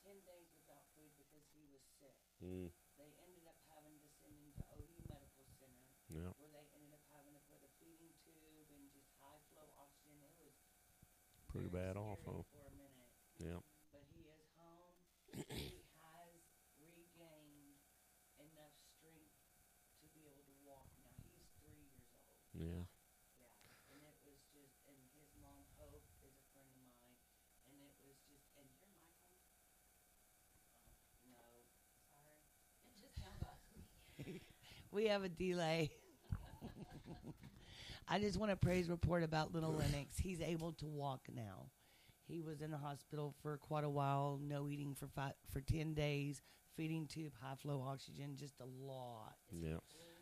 10 days without food because he was sick. Mm. They ended up having to send him to OD Medical Center, Yeah. where they ended up having to put a feeding tube and just high flow oxygen. It was Pretty very bad scary off, huh? for a minute. Yeah. But he is home. He has regained enough strength to be able to walk now. He's 3 years old. Yeah. Yeah, and it was just, and his mom, Hope, is a friend of mine, and it was just, and you're Michael? No, sorry. It just sounds awesome. We have a delay. I just want to praise report about little Lennox. He's able to walk now. He was in the hospital for quite a while, no eating for 10 days, feeding tube, high flow oxygen, just a lot. Yeah.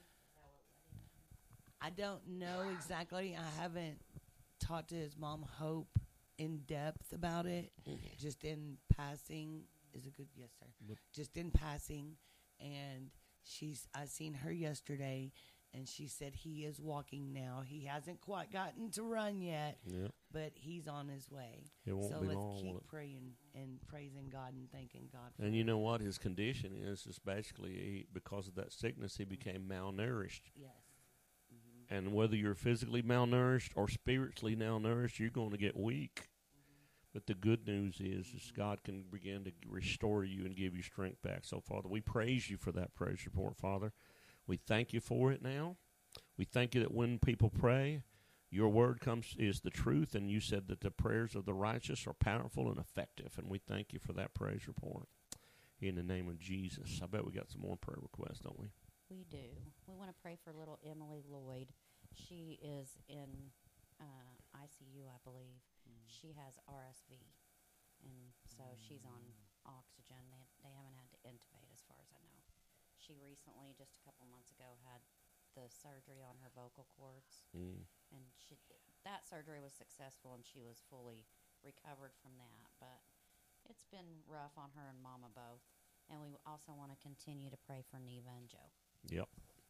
I don't know exactly. I haven't talked to his mom, Hope, in depth about it. Just in passing is a good, yes, sir. Just in passing, and I seen her yesterday, and she said he is walking now. He hasn't quite gotten to run yet, but he's on his way. It won't so be let's long. keep praying and praising God and thanking God. And you know what his condition is basically because of that sickness he became malnourished. Yes. And whether you're physically malnourished or spiritually malnourished, you're going to get weak. But the good news is God can begin to restore you and give you strength back. So, Father, we praise you for that praise report, Father. We thank you for it now. We thank you that when people pray, your word is the truth, and you said that the prayers of the righteous are powerful and effective. And we thank you for that praise report. In the name of Jesus. I bet we got some more prayer requests, don't we? We do. We want to pray for little Emily Lloyd. She is in ICU, I believe. She has RSV, and so she's on oxygen. They haven't had to intubate, as far as I know. She recently, just a couple months ago, had the surgery on her vocal cords, and that surgery was successful, and she was fully recovered from that. But it's been rough on her and Mama both, and we also want to continue to pray for Neva and Joe. Yep.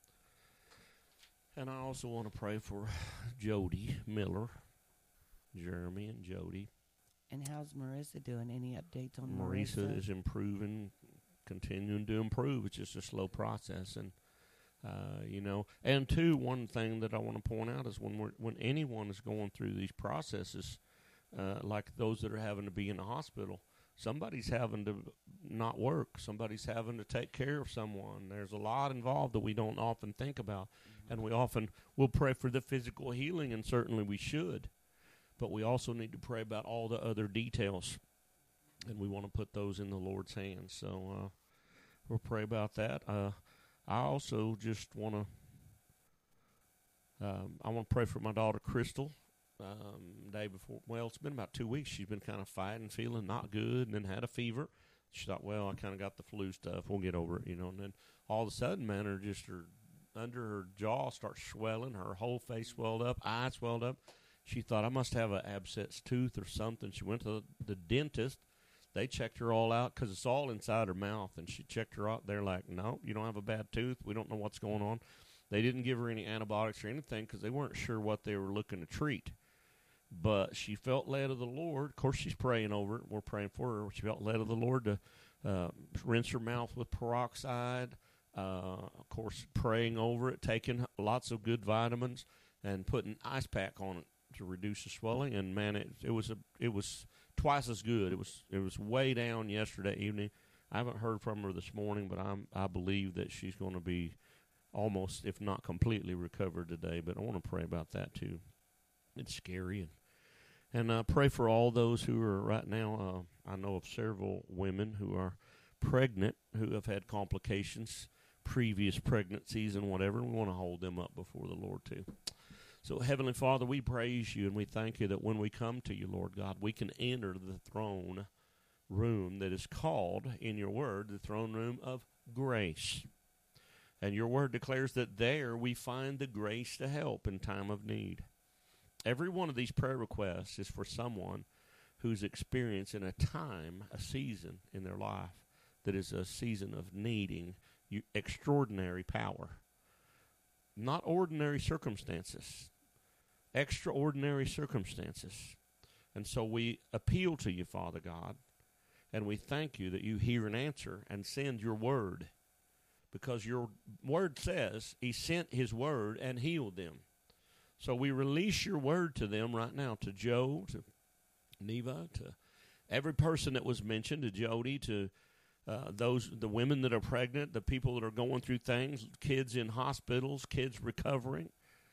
And I also want to pray for Jody Miller, Jeremy and Jody. And how's Marissa doing? Any updates on Marissa? Marissa Is improving, continuing to improve. It's just a slow process. And, and two, one thing that I want to point out is when anyone is going through these processes, like those that are having to be in the hospital, somebody's having to not work. Somebody's having to take care of someone. There's a lot involved that we don't often think about. And we'll pray for the physical healing, and certainly we should. But we also need to pray about all the other details. And we want to put those in the Lord's hands. So we'll pray about that. I also just want to pray for my daughter, Crystal. Day before, it's been about 2 weeks. She's been kind of fighting, feeling not good, and then had a fever. She thought, I kind of got the flu stuff. We'll get over it, And then all of a sudden, man, her under her jaw starts swelling. Her whole face swelled up, eye swelled up. She thought, I must have an abscessed tooth or something. She went to the dentist. They checked her all out because it's all inside her mouth, and she checked her out. They're like, no, you don't have a bad tooth. We don't know what's going on. They didn't give her any antibiotics or anything because they weren't sure what they were looking to treat. But she felt led of the Lord. Of course, she's praying over it. We're praying for her. She felt led of the Lord to rinse her mouth with peroxide. Of course, praying over it, taking lots of good vitamins, and putting ice pack on it to reduce the swelling. And man, it was twice as good. It was way down yesterday evening. I haven't heard from her this morning, but I believe that she's going to be almost, if not completely, recovered today. But I want to pray about that too. It's scary, and pray for all those who are right now. I know of several women who are pregnant who have had complications, previous pregnancies and whatever, and we want to hold them up before the Lord too. So, Heavenly Father, we praise you and we thank you that when we come to you, Lord God, we can enter the throne room that is called, in your word, the throne room of grace. And your word declares that there we find the grace to help in time of need. Every one of these prayer requests is for someone who's experiencing a season in their life that is a season of needing extraordinary power. Not ordinary circumstances. Extraordinary circumstances. And so we appeal to you, Father God, And we thank you that you hear and answer and send your word, because your word says he sent his word and healed them. So we release your word to them right now, to Joe, to Neva, to every person that was mentioned, to Jody, to the women that are pregnant, the people that are going through things, kids in hospitals, kids recovering.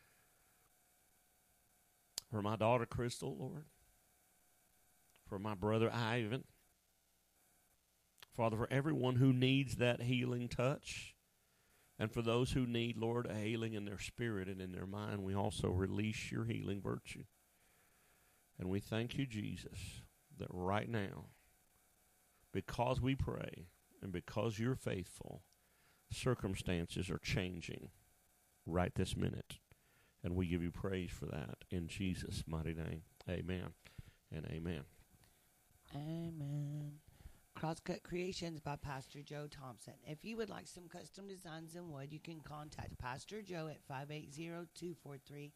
For my daughter Crystal, Lord. For my brother Ivan. Father, for everyone who needs that healing touch. And for those who need, Lord, a healing in their spirit and in their mind, we also release your healing virtue. And we thank you, Jesus, that right now, because we pray and because you're faithful, circumstances are changing right this minute. And we give you praise for that in Jesus' mighty name. Amen and amen. Amen. Crosscut Creations by Pastor Joe Thompson. If you would like some custom designs in wood, you can contact Pastor Joe at 580-243-8635.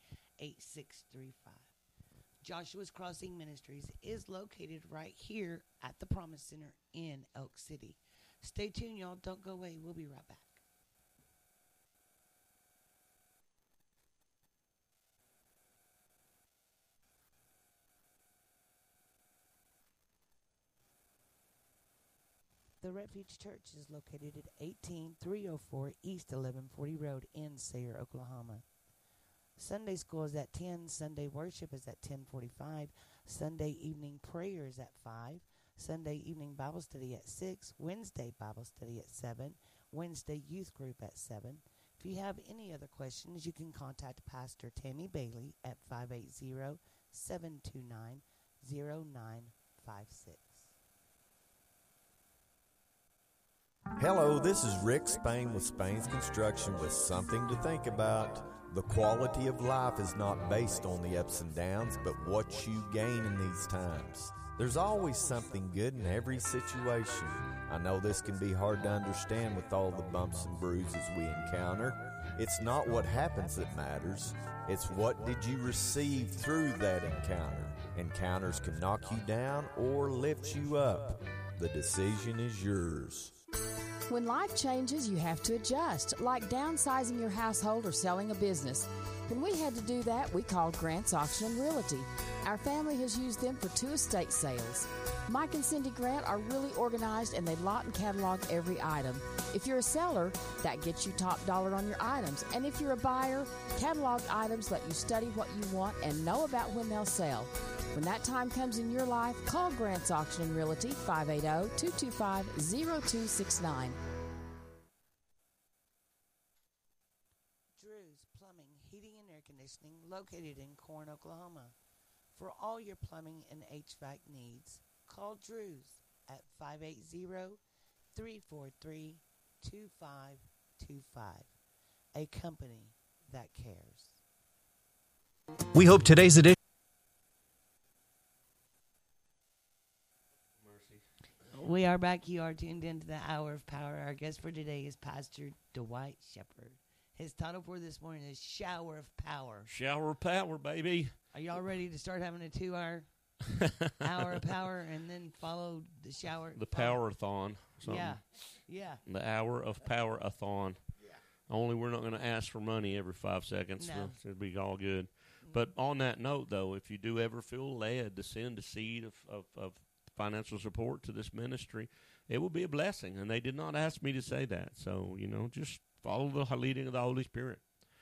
Joshua's Crossing Ministries is located right here at the Promise Center in Elk City. Stay tuned, y'all. Don't go away. We'll be right back. The Refuge Church is located at 18304 East 1140 Road in Sayre, Oklahoma. Sunday school is at 10. Sunday worship is at 10:45. Sunday evening prayer is at 5. Sunday evening Bible study at 6. Wednesday Bible study at 7. Wednesday youth group at 7. If you have any other questions, you can contact Pastor Tammy Bailey at 580-729-0956. Hello, this is Rick Spain with Spain's Construction with something to think about. The quality of life is not based on the ups and downs, but what you gain in these times. There's always something good in every situation. I know this can be hard to understand with all the bumps and bruises we encounter. It's not what happens that matters. It's what did you receive through that encounter. Encounters can knock you down or lift you up. The decision is yours. When life changes, you have to adjust, like downsizing your household or selling a business. When we had to do that, we called Grant's Auction and Realty. Our family has used them for 2 estate sales. Mike and Cindy Grant are really organized, and they lot and catalog every item. If you're a seller, that gets you top dollar on your items. And if you're a buyer, catalog items let you study what you want and know about when they'll sell. When that time comes in your life, call Grant's Auction and Realty, 580-225-0269. Drew's Plumbing, Heating, and Air Conditioning, located in Corn, Oklahoma. For all your plumbing and HVAC needs, call Drew's at 580-343-2525. A company that cares. We hope today's edition. We are back. You are tuned into the Hour of Power. Our guest for today is Pastor Dwight Shepherd. His title for this morning is Shower of Power. Shower of power, baby. Are y'all ready to start having a 2-hour hour of power and then follow the shower? The power-a-thon. Yeah. The hour of power-a-thon. Yeah. Only we're not going to ask for money every 5 seconds. No. So it'll be all good. But on that note, though, if you do ever feel led to send a seed of financial support to this ministry, it will be a blessing. And they did not ask me to say that. So, just follow the leading of the Holy Spirit.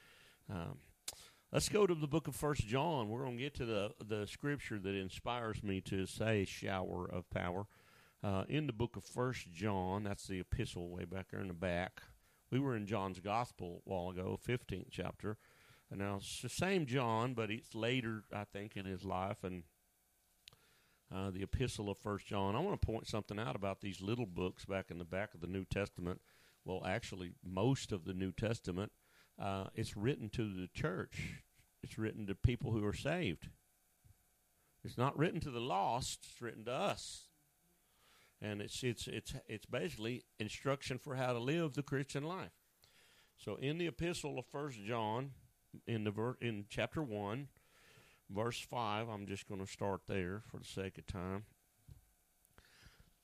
Let's go to the book of 1 John. We're going to get to the scripture that inspires me to say shower of power. In the book of 1 John, that's the epistle way back there in the back. We were in John's Gospel a while ago, 15th chapter. And now it's the same John, but it's later, I think, in his life. And the epistle of 1 John. I want to point something out about these little books back in the back of the New Testament. Well, actually, most of the New Testament, it's written to the church. It's written to people who are saved. It's not written to the lost. It's written to us. And it's basically instruction for how to live the Christian life. So in the epistle of 1 John, in chapter 1, verse 5, I'm just going to start there for the sake of time.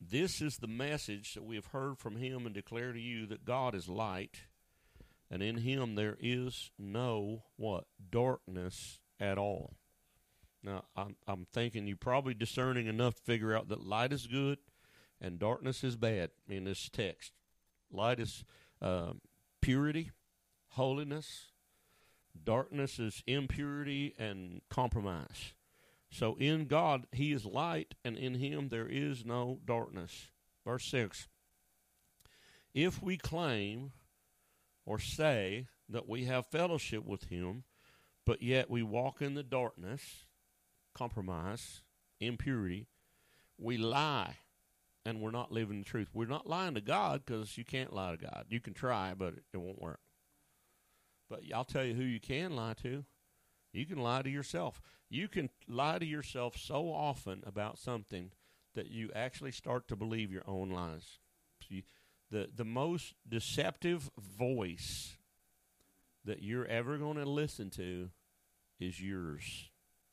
This is the message that we have heard from him and declare to you, that God is light, and in him there is no, what? Darkness at all. Now, I'm thinking you're probably discerning enough to figure out that light is good and darkness is bad in this text. Light is purity, holiness. Darkness is impurity and compromise. So in God, he is light, and in him there is no darkness. Verse 6, if we claim or say that we have fellowship with him, but yet we walk in the darkness, compromise, impurity, we lie, and we're not living the truth. We're not lying to God, because you can't lie to God. You can try, but it won't work. But I'll tell you who you can lie to. You can lie to yourself. You can lie to yourself so often about something that you actually start to believe your own lies. See, the most deceptive voice that you're ever going to listen to is yours.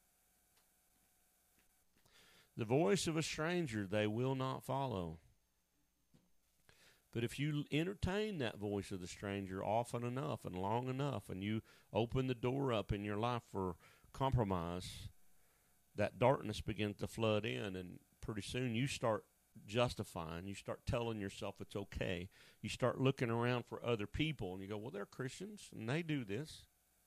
The voice of a stranger they will not follow. But if you entertain that voice of the stranger often enough and long enough, and you open the door up in your life for compromise, that darkness begins to flood in, and pretty soon you start justifying. You start telling yourself it's okay. You start looking around for other people, and you go, well, they're Christians, and they do this.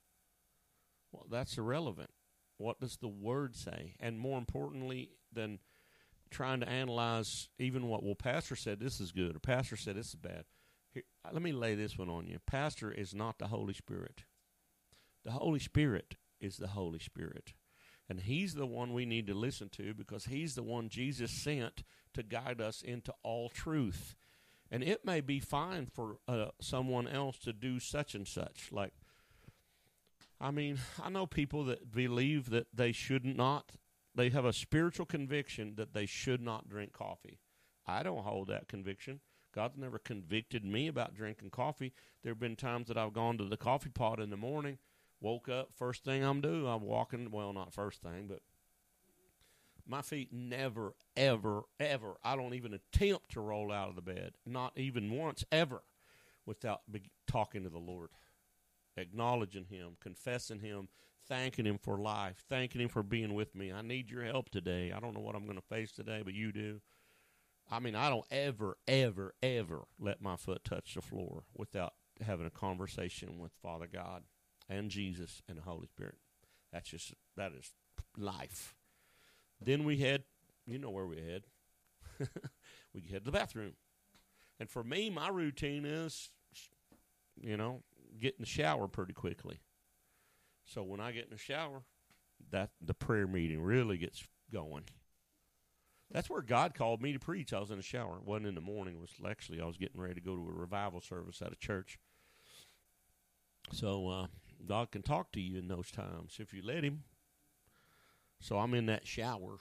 Well, that's irrelevant. What does the Word say? And more importantly than trying to analyze even what, well, pastor said this is good, or pastor said this is bad. Here, let me lay this one on you. Pastor is not the Holy Spirit. The Holy Spirit is the Holy Spirit. And he's the one we need to listen to, because he's the one Jesus sent to guide us into all truth. And it may be fine for someone else to do such and such. Like, I mean, I know people that believe that they should not. They have a spiritual conviction that they should not drink coffee. I don't hold that conviction. God's never convicted me about drinking coffee. There have been times that I've gone to the coffee pot in the morning, woke up, first thing I'm doing, I'm walking, well, not first thing, but my feet never, ever, ever, I don't even attempt to roll out of the bed, not even once, ever, without talking to the Lord, acknowledging him, confessing him, thanking him for life, thanking him for being with me. I need your help today. I don't know what I'm going to face today, but you do. I mean, I don't ever, ever, ever let my foot touch the floor without having a conversation with Father God and Jesus and the Holy Spirit. That is life. Then we head, you know where we head. We head to the bathroom. And for me, my routine is, get in the shower pretty quickly. So when I get in the shower, that the prayer meeting really gets going. That's where God called me to preach. I was in the shower. It wasn't in the morning. It was actually, I was getting ready to go to a revival service at a church. So God can talk to you in those times if you let him. So I'm in that shower.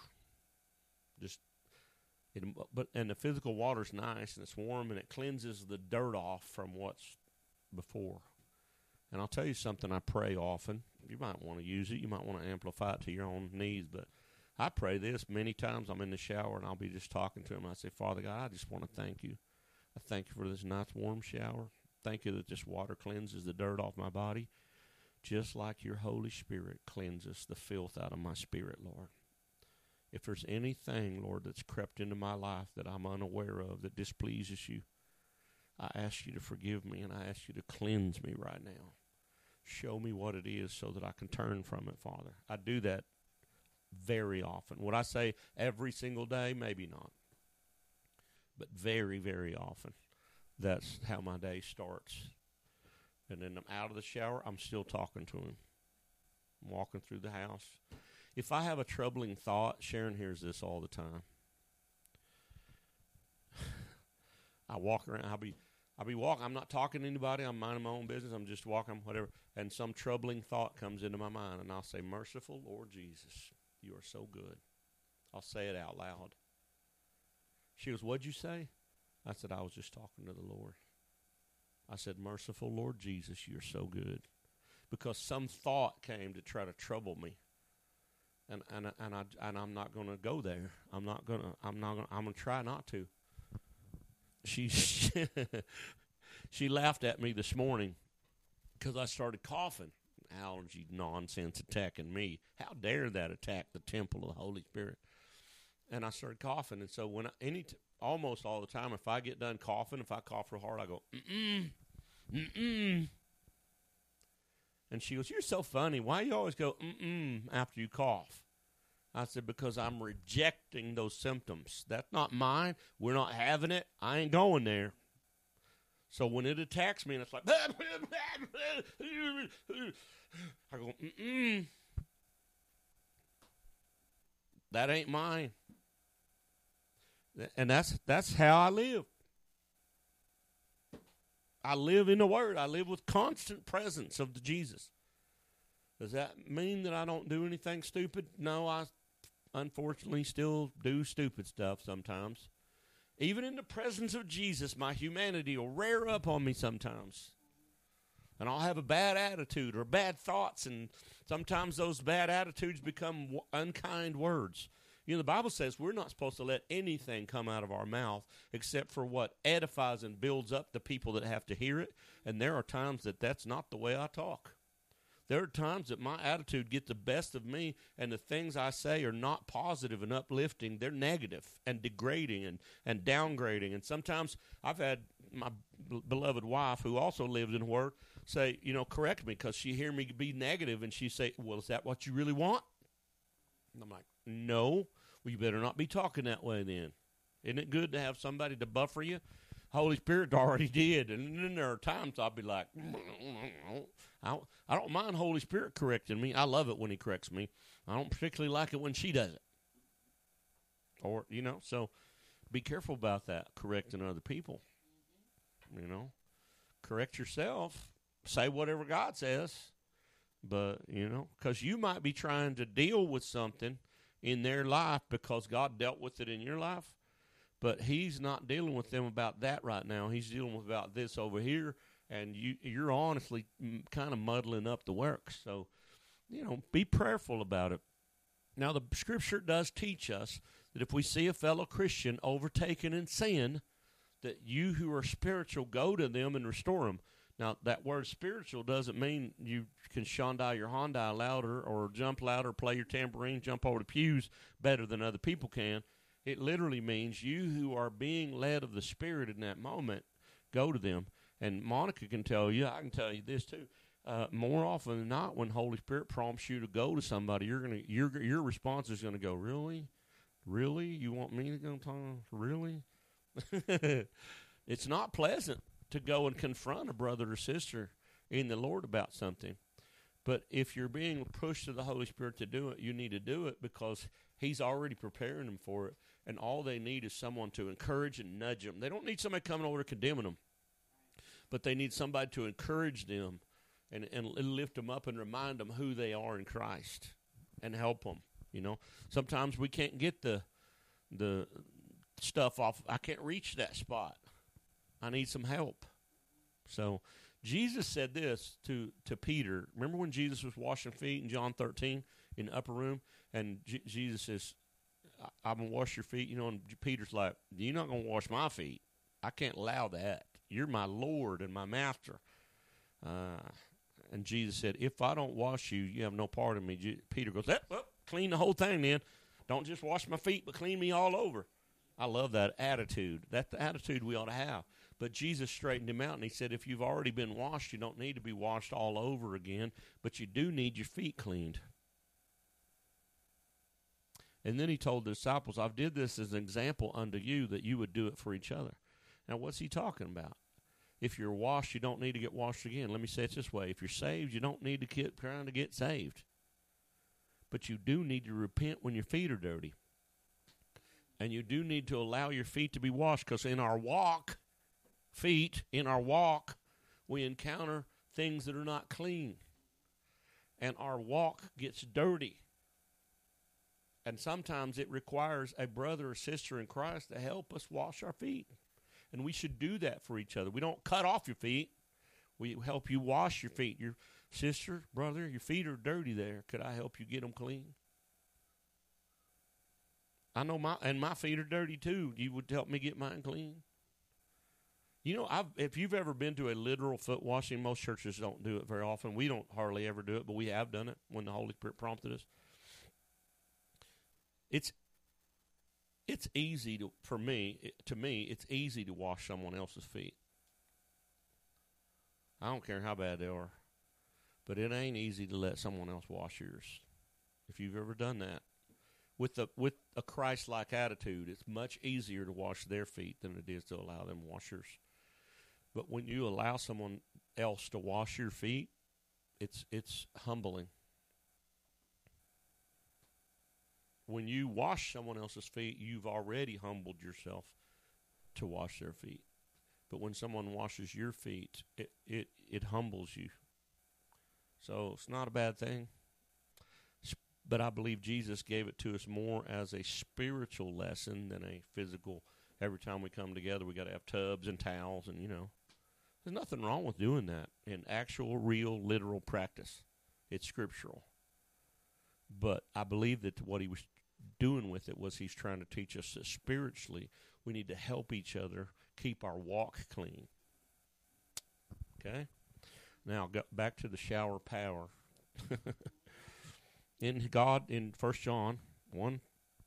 And the physical water's nice, and it's warm, and it cleanses the dirt off from what's before. And I'll tell you something, I pray often. You might want to use it. You might want to amplify it to your own needs. But I pray this many times. I'm in the shower, and I'll be just talking to him. I say, Father God, I just want to thank you. I thank you for this nice warm shower. Thank you that this water cleanses the dirt off my body, just like your Holy Spirit cleanses the filth out of my spirit, Lord. If there's anything, Lord, that's crept into my life that I'm unaware of that displeases you, I ask you to forgive me, and I ask you to cleanse me right now. Show me what it is so that I can turn from it, Father. I do that very often. Would I say every single day? Maybe not. But very, very often. That's how my day starts. And then I'm out of the shower, I'm still talking to him. I'm walking through the house. If I have a troubling thought, Sharon hears this all the time. I walk around, I'll be walking. I'm not talking to anybody. I'm minding my own business. I'm just walking, whatever. And some troubling thought comes into my mind, and I'll say, merciful Lord Jesus, you are so good. I'll say it out loud. She goes, what'd you say? I said, I was just talking to the Lord. I said, merciful Lord Jesus, you're so good. Because some thought came to try to trouble me. And I'm not going to go there. I'm going to try not to. she laughed at me this morning because I started coughing. Allergy nonsense attacking me. How dare that attack the temple of the Holy Spirit? And I started coughing, and so when almost all the time, if I get done coughing, if I cough real hard, I go, mm-mm, mm-mm. And she goes, "You're so funny. Why you always go, mm-mm, after you cough?" I said, "Because I'm rejecting those symptoms. That's not mine. We're not having it. I ain't going there." So when it attacks me and it's like, I go, mm-mm. That ain't mine. And that's how I live. I live in the Word. I live with constant presence of the Jesus. Does that mean that I don't do anything stupid? No, I unfortunately still do stupid stuff sometimes. Even in the presence of Jesus, my humanity will rear up on me sometimes. And I'll have a bad attitude or bad thoughts, and sometimes those bad attitudes become unkind words. You know, the Bible says we're not supposed to let anything come out of our mouth except for what edifies and builds up the people that have to hear it. And there are times that that's not the way I talk. There are times that my attitude gets the best of me, and the things I say are not positive and uplifting. They're negative and degrading and downgrading. And sometimes I've had my beloved wife, who also lives in the Word, say, correct me, because she hear me be negative, and she say, "Well, is that what you really want?" And I'm like, "No, well, you better not be talking that way then. Isn't it good to have somebody to buffer you?" Holy Spirit already did. And then there are times I'll be like, I don't mind Holy Spirit correcting me. I love it when he corrects me. I don't particularly like it when she does it. Or, so be careful about that, correcting other people. Correct yourself. Say whatever God says. But, because you might be trying to deal with something in their life because God dealt with it in your life. But he's not dealing with them about that right now. He's dealing with about this over here, and you're honestly kind of muddling up the works. So, be prayerful about it. Now, the Scripture does teach us that if we see a fellow Christian overtaken in sin, that you who are spiritual go to them and restore them. Now, that word spiritual doesn't mean you can Shondai your Hyundai louder or jump louder, play your tambourine, jump over the pews better than other people can. It literally means you who are being led of the Spirit in that moment, go to them. And Monica can tell you, I can tell you this too. More often than not, when Holy Spirit prompts you to go to somebody, your response is going to go, "Really? Really? You want me to go talk? Really?" It's not pleasant to go and confront a brother or sister in the Lord about something. But if you're being pushed to the Holy Spirit to do it, you need to do it because he's already preparing them for it. And all they need is someone to encourage and nudge them. They don't need somebody coming over condemning them. But they need somebody to encourage them and lift them up and remind them who they are in Christ and help them. Sometimes we can't get the stuff off. I can't reach that spot. I need some help. So Jesus said this to Peter. Remember when Jesus was washing feet in John 13 in the upper room? And Jesus says, "I'm going to wash your feet." And Peter's like, "You're not going to wash my feet. I can't allow that. You're my Lord and my master." And Jesus said, "If I don't wash you, you have no part in me." Peter goes, well, clean the whole thing then. Don't just wash my feet, but clean me all over. I love that attitude. That's the attitude we ought to have. But Jesus straightened him out, and he said, if you've already been washed, you don't need to be washed all over again, but you do need your feet cleaned. And then he told the disciples, "I've did this as an example unto you that you would do it for each other." Now, what's he talking about? If you're washed, you don't need to get washed again. Let me say it this way. If you're saved, you don't need to keep trying to get saved. But you do need to repent when your feet are dirty. And you do need to allow your feet to be washed, because in our walk, we encounter things that are not clean. And our walk gets dirty. And sometimes it requires a brother or sister in Christ to help us wash our feet. And we should do that for each other. We don't cut off your feet. We help you wash your feet. Your sister, brother, your feet are dirty there. Could I help you get them clean? I know my feet are dirty too. You would help me get mine clean? You know, if you've ever been to a literal foot washing, most churches don't do it very often. We don't hardly ever do it, but we have done it when the Holy Spirit prompted us. It's easy to me, it's easy to wash someone else's feet. I don't care how bad they are, but it ain't easy to let someone else wash yours. If you've ever done that, with a Christ-like attitude, it's much easier to wash their feet than it is to allow them to wash yours. But when you allow someone else to wash your feet, it's humbling. When you wash someone else's feet, you've already humbled yourself to wash their feet. But when someone washes your feet, it humbles you. So it's not a bad thing. But I believe Jesus gave it to us more as a spiritual lesson than a physical. Every time we come together, we got to have tubs and towels, and there's nothing wrong with doing that in actual, real, literal practice. It's scriptural. But I believe that what he was doing with it was he's trying to teach us that spiritually we need to help each other keep our walk clean. Okay? Now, back to the shower power. In 1 John 1,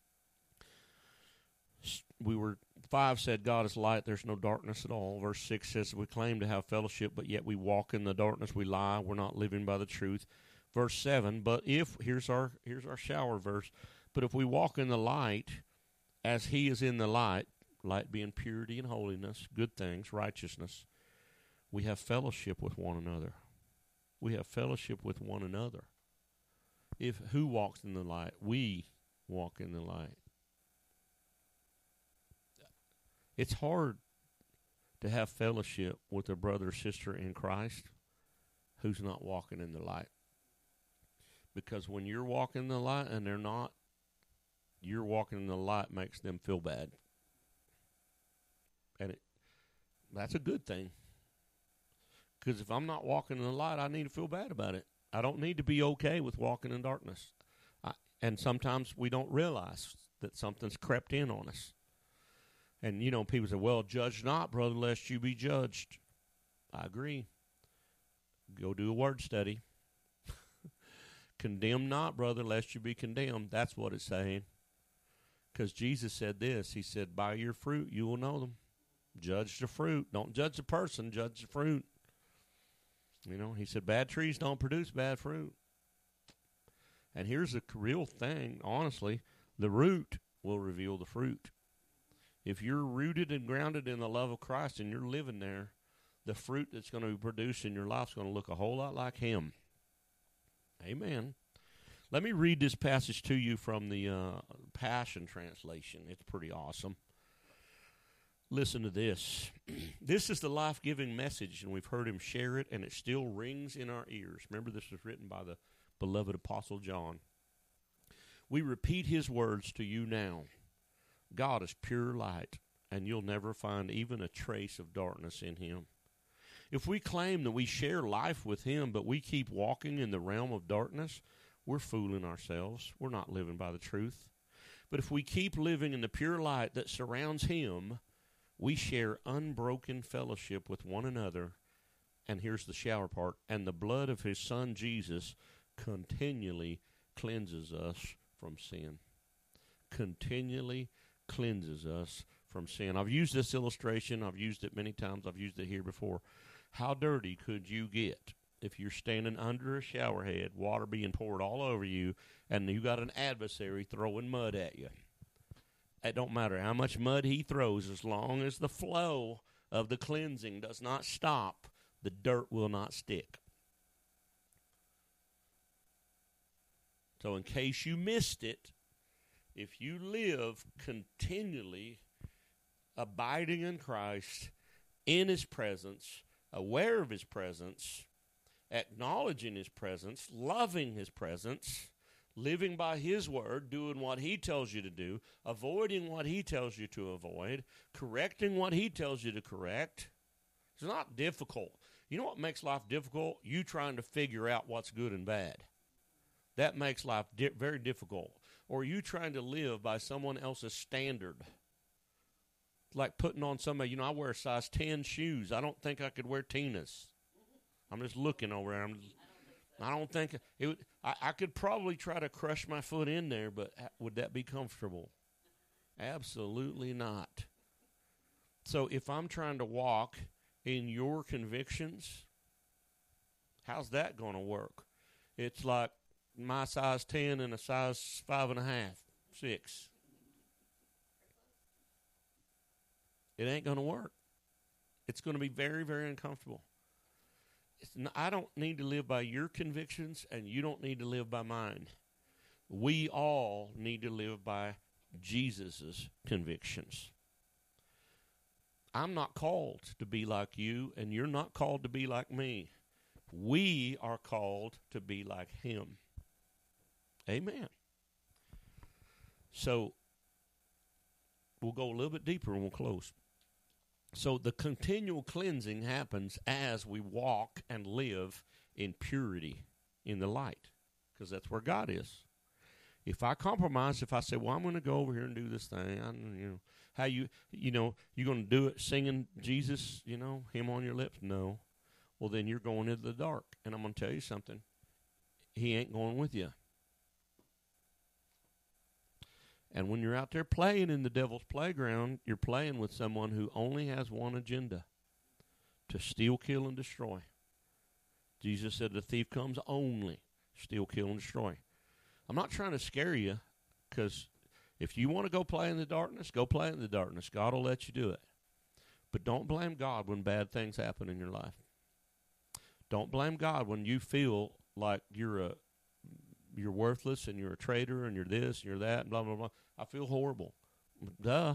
5 said, God is light, there's no darkness at all. Verse 6 says, we claim to have fellowship, but yet we walk in the darkness, we lie, we're not living by the truth. Verse 7, but here's our shower verse, but if we walk in the light, as he is in the light being purity and holiness, good things, righteousness, we have fellowship with one another. We have fellowship with one another. Who walks in the light? We walk in the light. It's hard to have fellowship with a brother or sister in Christ who's not walking in the light. Because when you're walking in the light and they're not, you're walking in the light makes them feel bad. And that's a good thing. Because if I'm not walking in the light, I need to feel bad about it. I don't need to be okay with walking in darkness. And sometimes we don't realize that something's crept in on us. And, people say, well, judge not, brother, lest you be judged. I agree. Go do a word study. Condemn not, brother, lest you be condemned. That's what it's saying. Because Jesus said this. He said, by your fruit you will know them. Judge the fruit. Don't judge the person, judge the fruit. He said, bad trees don't produce bad fruit. And here's the real thing, honestly. The root will reveal the fruit. If you're rooted and grounded in the love of Christ and you're living there, the fruit that's going to be produced in your life is going to look a whole lot like him. Amen. Let me read this passage to you from the Passion Translation. It's pretty awesome. Listen to this. This is the life-giving message, and we've heard him share it, and it still rings in our ears. Remember, this was written by the beloved Apostle John. We repeat his words to you now. God is pure light, and you'll never find even a trace of darkness in him. If we claim that we share life with him, but we keep walking in the realm of darkness, we're fooling ourselves. We're not living by the truth. But if we keep living in the pure light that surrounds him, we share unbroken fellowship with one another. And here's the shower part. And the blood of his son Jesus continually cleanses us from sin. Continually cleanses us from sin. I've used this illustration. I've used it many times. I've used it here before. How dirty could you get if you're standing under a shower head, water being poured all over you, and you got an adversary throwing mud at you? It don't matter how much mud he throws, as long as the flow of the cleansing does not stop, the dirt will not stick. So in case you missed it, if you live continually abiding in Christ, in his presence, aware of his presence, acknowledging his presence, loving his presence, living by his word, doing what he tells you to do, avoiding what he tells you to avoid, correcting what he tells you to correct. It's not difficult. You know what makes life difficult? You trying to figure out what's good and bad. That makes life very difficult. Or you trying to live by someone else's standard. like putting on somebody, I wear a size 10 shoes. I don't think I could wear Tina's. I'm just looking over there. I don't think it would. I could probably try to crush my foot in there, but would that be comfortable? Absolutely not. So if I'm trying to walk in your convictions, how's that going to work? It's like my size 10 and a size 5.5, 6. It ain't going to work. It's going to be very, very uncomfortable. I don't need to live by your convictions, and you don't need to live by mine. We all need to live by Jesus' convictions. I'm not called to be like you, and you're not called to be like me. We are called to be like him. Amen. So we'll go a little bit deeper and we'll close. So the continual cleansing happens as we walk and live in purity in the light, because that's where God is. If I compromise, if I say, well, I'm going to go over here and do this thing, how you're going to do it singing Jesus, him on your lips? No. Well, then you're going into the dark. And I'm going to tell you something. He ain't going with you. And when you're out there playing in the devil's playground, you're playing with someone who only has one agenda: to steal, kill, and destroy. Jesus said the thief comes only steal, kill, and destroy. I'm not trying to scare you, because if you want to go play in the darkness, go play in the darkness. God will let you do it. But don't blame God when bad things happen in your life. Don't blame God when you feel like you're worthless and you're a traitor and you're this and you're that and blah, blah, blah. I feel horrible. Duh.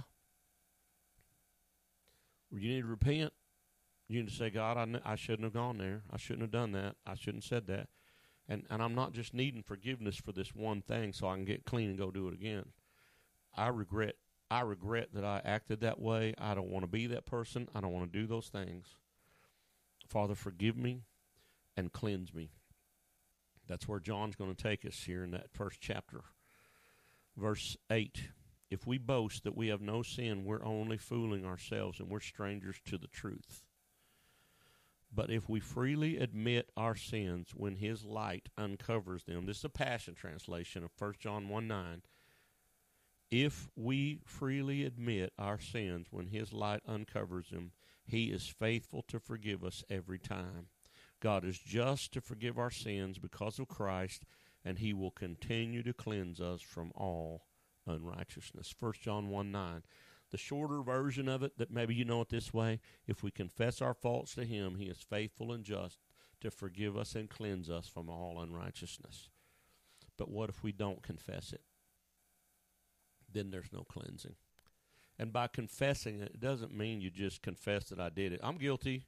You need to repent. You need to say, God, I shouldn't have gone there. I shouldn't have done that. I shouldn't have said that. And I'm not just needing forgiveness for this one thing so I can get clean and go do it again. I regret that I acted that way. I don't want to be that person. I don't want to do those things. Father, forgive me and cleanse me. That's where John's going to take us here in that first chapter. Verse 8, if we boast that we have no sin, we're only fooling ourselves and we're strangers to the truth. But if we freely admit our sins when his light uncovers them, this is a Passion Translation of 1 John 1:9. If we freely admit our sins when his light uncovers them, he is faithful to forgive us every time. God is just to forgive our sins because of Christ, and he will continue to cleanse us from all unrighteousness. 1 John 1:9. The shorter version of it, that maybe you know it this way: if we confess our faults to him, he is faithful and just to forgive us and cleanse us from all unrighteousness. But what if we don't confess it? Then there's no cleansing. And by confessing it, it doesn't mean you just confess that I did it. I'm guilty.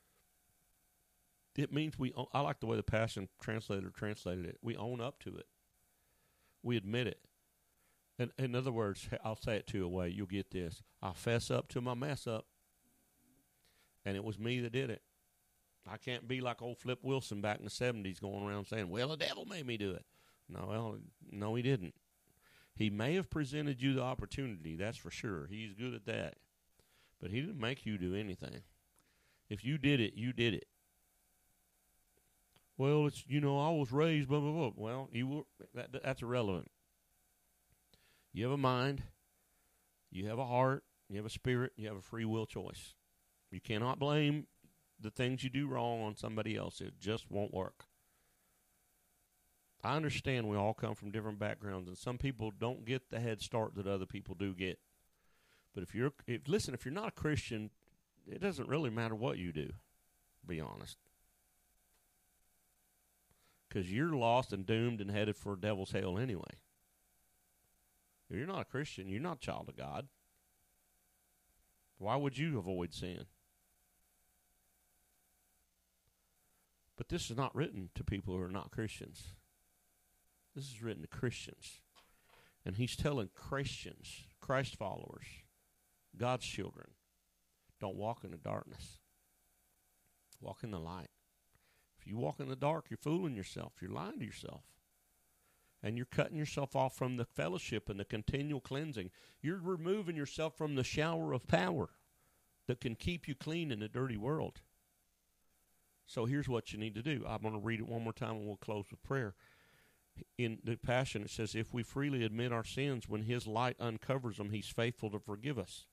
It means I like the way the Passion Translator translated it. We own up to it. We admit it. And in other words, I'll say it to you a way. You'll get this. I fess up to my mess up. And it was me that did it. I can't be like old Flip Wilson back in the 70s going around saying, well, the devil made me do it. No, he didn't. He may have presented you the opportunity, that's for sure. He's good at that. But he didn't make you do anything. If you did it, you did it. Well, it's, I was raised, blah, blah, blah. Well, that's irrelevant. You have a mind, you have a heart, you have a spirit, you have a free will choice. You cannot blame the things you do wrong on somebody else. It just won't work. I understand we all come from different backgrounds, and some people don't get the head start that other people do get. But if you're not a Christian, it doesn't really matter what you do, to be honest. Because you're lost and doomed and headed for devil's hell anyway. If you're not a Christian, you're not a child of God. Why would you avoid sin? But this is not written to people who are not Christians. This is written to Christians. And he's telling Christians, Christ followers, God's children, don't walk in the darkness. Walk in the light. If you walk in the dark, you're fooling yourself. You're lying to yourself. and you're cutting yourself off from the fellowship and the continual cleansing. You're removing yourself from the shower of power that can keep you clean in a dirty world. So here's what you need to do. I'm going to read it one more time and we'll close with prayer. In the Passion, it says, if we freely admit our sins, when his light uncovers them, he's faithful to forgive us.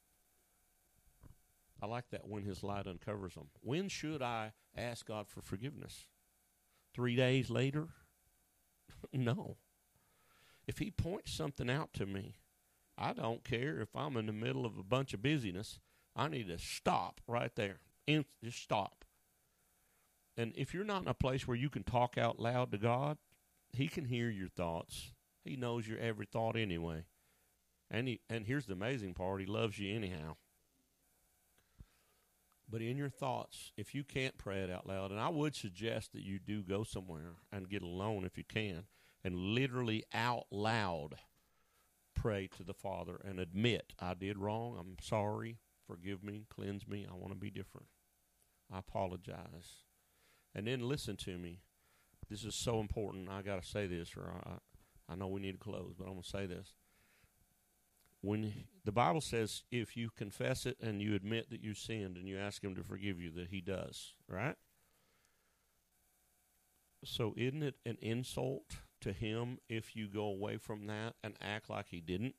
I like that, when his light uncovers them. When should I ask God for forgiveness? 3 days later? No. If he points something out to me, I don't care if I'm in the middle of a bunch of busyness. I need to stop right there. Just stop. And if you're not in a place where you can talk out loud to God, he can hear your thoughts. He knows your every thought anyway. And here's the amazing part. He loves you anyhow. But in your thoughts, if you can't pray it out loud, and I would suggest that you do go somewhere and get alone if you can, and literally out loud pray to the Father and admit, I did wrong, I'm sorry, forgive me, cleanse me, I want to be different. I apologize. And then listen to me. This is so important. I got to say this, or I know we need to close, but I'm going to say this. When the Bible says if you confess it and you admit that you sinned and you ask him to forgive you, that he does, right? So isn't it an insult to him if you go away from that and act like he didn't?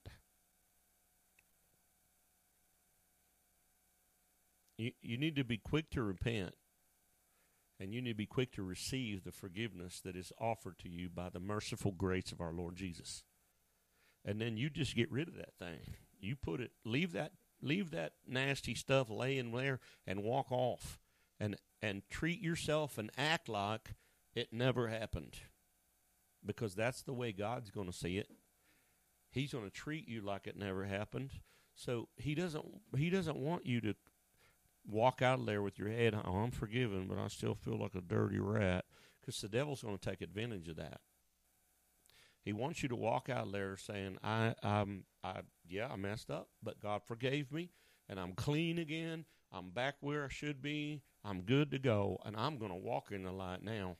You need to be quick to repent, and you need to be quick to receive the forgiveness that is offered to you by the merciful grace of our Lord Jesus. And then you just get rid of that thing. You put it, leave that nasty stuff laying there and walk off, and treat yourself and act like it never happened, because that's the way God's going to see it. He's going to treat you like it never happened. So he doesn't want you to walk out of there with your head, oh, I'm forgiven, but I still feel like a dirty rat, because the devil's going to take advantage of that. He wants you to walk out of there saying, I messed up, but God forgave me, and I'm clean again. I'm back where I should be. I'm good to go, and I'm going to walk in the light now.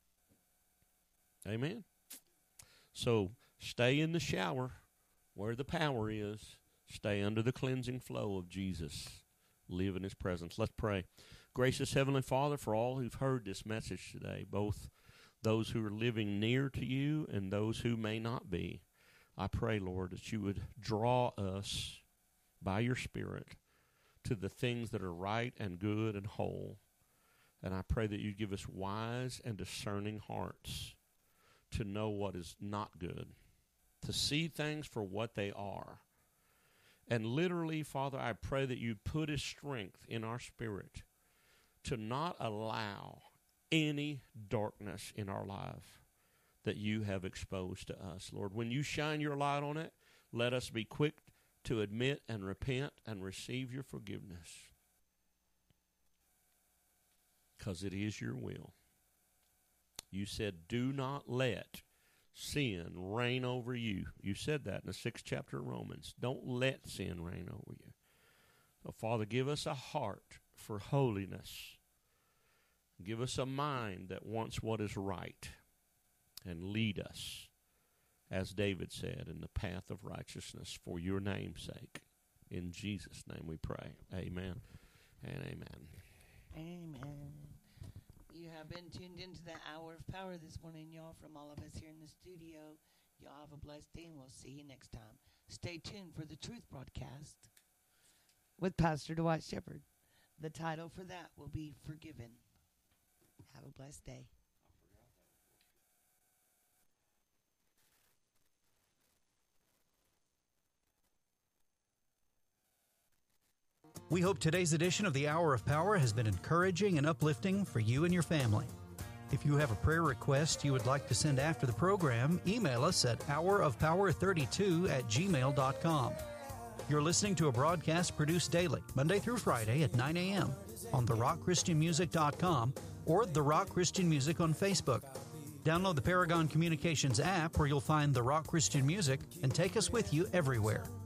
Amen? So stay in the shower where the power is. Stay under the cleansing flow of Jesus. Live in his presence. Let's pray. Gracious Heavenly Father, for all who've heard this message today, both those who are living near to you and those who may not be, I pray, Lord, that you would draw us by your Spirit to the things that are right and good and whole. And I pray that you give us wise and discerning hearts to know what is not good, to see things for what they are. And literally, Father, I pray that you put a strength in our spirit to not allow any darkness in our life that you have exposed to us, Lord. When you shine your light on it, let us be quick to admit and repent and receive your forgiveness, because it is your will. You said, do not let sin reign over you. You said that in the 6th chapter of Romans. Don't let sin reign over you. So, Father, give us a heart for holiness. Give us a mind that wants what is right, and lead us, as David said, in the path of righteousness for your name's sake. In Jesus' name we pray. Amen and amen. Amen. You have been tuned into the Hour of Power this morning, y'all, from all of us here in the studio. Y'all have a blessed day, and we'll see you next time. Stay tuned for the Truth Broadcast with Pastor Dwight Shepherd. The title for that will be Forgiven. Have a blessed day. We hope today's edition of the Hour of Power has been encouraging and uplifting for you and your family. If you have a prayer request you would like to send after the program, email us at hourofpower32@gmail.com. You're listening to a broadcast produced daily, Monday through Friday at 9 a.m. on therockchristianmusic.com or The Rock Christian Music on Facebook. Download the Paragon Communications app where you'll find The Rock Christian Music and take us with you everywhere.